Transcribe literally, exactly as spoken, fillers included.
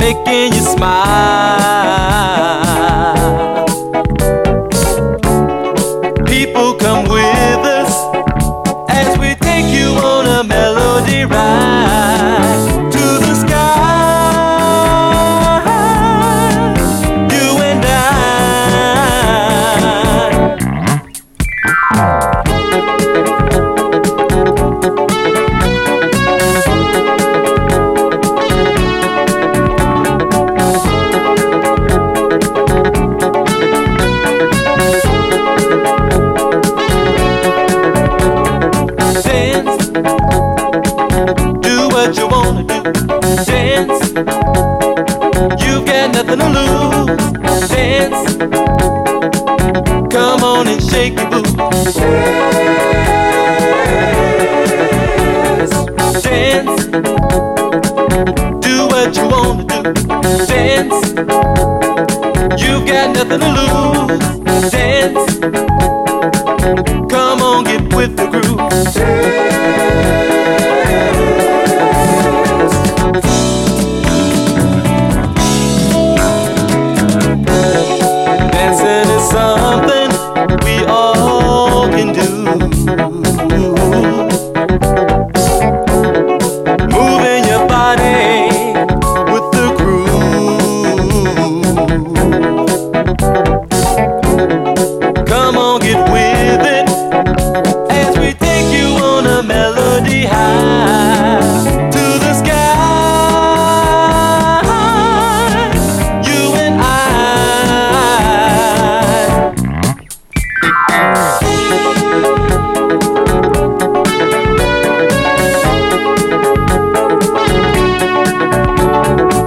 making you smile. People, come with us as we take you on a melody ride to the sky, you and I. Do what you wanna do, dance. You've got nothing to lose. Dance. Come on and shake your booty. Dance. Do what you wanna do. Dance. You've got nothing to lose. Dance. Come on, get with the groove. Dancing is something we all can do. Moving your body with the groove. Come on, get with it as we take you on a melody high to the sky, you and I.